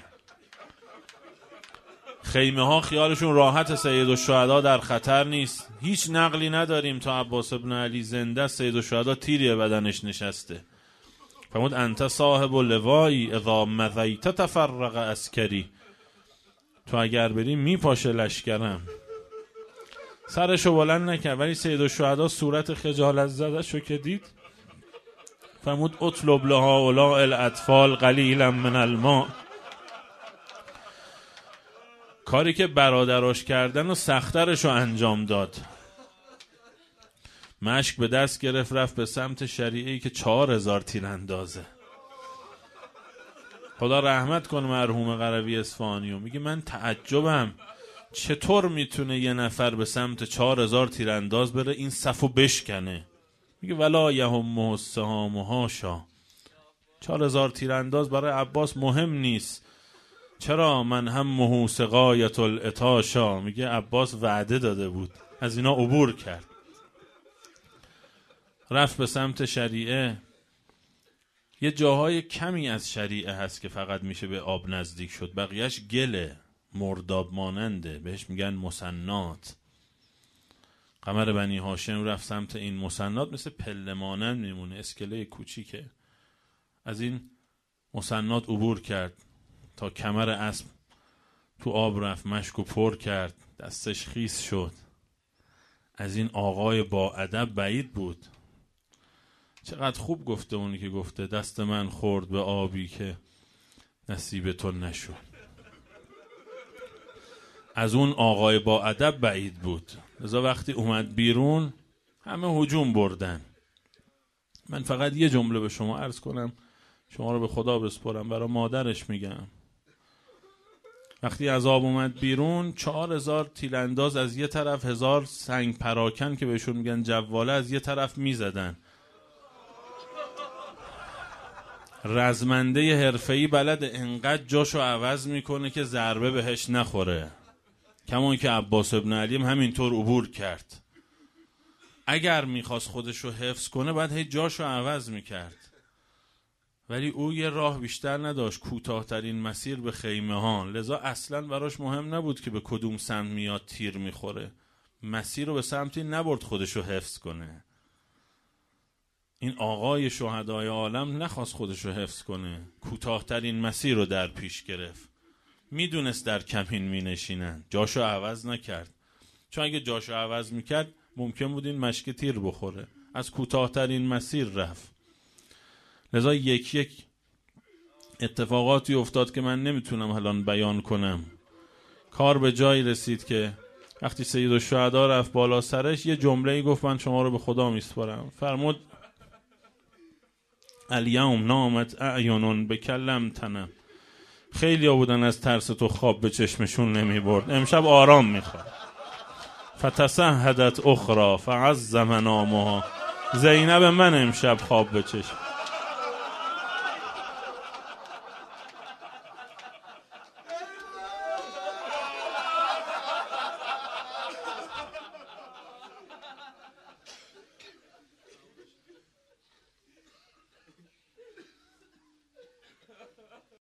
A: خیمه ها خیالشون راحت، سیدالشهدا در خطر نیست. هیچ نقلی نداریم تا عباس ابن علی زنده، سیدالشهدا تیری بدنش نشسته. فرمود انت صاحب لوایی اذا مضیت تفرق عسکری، تو اگر بری میپاشه لشکرم. سرشو بلند نکرد، ولی سیدالشهدا صورت خجالت زده شو که دید، فرمود اطلب لهؤلاء الاطفال قلیلا من الماء. کاری که برادراش کردن و سخترشو انجام داد. مشک به دست گرفت رفت به سمت شریعه‌ای که 4000 تیراندازه. خدا رحمت کنه مرحوم قروی اصفهانیو، میگه من تعجبم چطور میتونه یه نفر به سمت 4000 تیرانداز بره این صفو بشکنه. میگه ولا یهمه السهام هاشا، 4000 تیرانداز برای عباس مهم نیست. چرا؟ من همه سقایة العطاشا. میگه عباس وعده داده بود، از اینا عبور کرد، رفت به سمت شریعه. یه جاهای کمی از شریعه هست که فقط میشه به آب نزدیک شد، بقیهش گله، مرداب ماننده، بهش میگن مسنات. قمر بنی هاشم رفت سمت این مسنات، مثل پله مانند میمونه، اسکله کوچیکه. از این مسنات عبور کرد تا کمر اسب تو آب رفت، مشکو پر کرد، دستش خیس شد. از این آقای با ادب بعید بود. چقدر خوب گفته اونی که گفته دست من خورد به آبی که نصیب تو نشد. از اون آقای با ادب بعید بود. لذا وقتی اومد بیرون همه هجوم بردن. من فقط یه جمله به شما عرض کنم، شما رو به خدا بسپرم، برای مادرش میگم. وقتی از آب اومد بیرون 4000 تیرانداز از یه طرف، 1000 سنگ پراکن که بهشون میگن جواله از یه طرف میزدن. رزمنده حرفه‌ای بلد انقدر جاشو عوض میکنه که ضربه بهش نخوره. کمون که عباس ابن علی همینطور عبور کرد. اگر میخواست خودشو حفظ کنه باید هی جاشو عوض میکرد، ولی او یه راه بیشتر نداشت، کوتاه‌ترین مسیر به خیمه ها. لذا اصلا براش مهم نبود که به کدوم سمت میاد تیر میخوره، مسیر رو به سمتی نبرد خودشو حفظ کنه. این آقای شهدای عالم نخواست خودشو حفظ کنه، کوتاه‌ترین مسیر رو در پیش گرفت. میدونست در کمین مینشینن، جاشو عوض نکرد، چون اگه جاشو عوض میکرد ممکن بود این مشک تیر بخوره. از کوتاه‌ترین مسیر رفت. لذا یک اتفاقاتی افتاد که من نمیتونم الان بیان کنم. کار به جایی رسید که وقتی سیدالشهدا رفت بالا سرش یه جمله‌ای گفت من شما رو به خدا میسپارم. فرمود الیوم نامت اعیون بکلمتنا. خیلی ها بودن از ترس تو خواب به چشمشون نمی برد، امشب آرام میخواد. فتسهدت اخرى فعز منامها. زینب من امشب خواب به چشم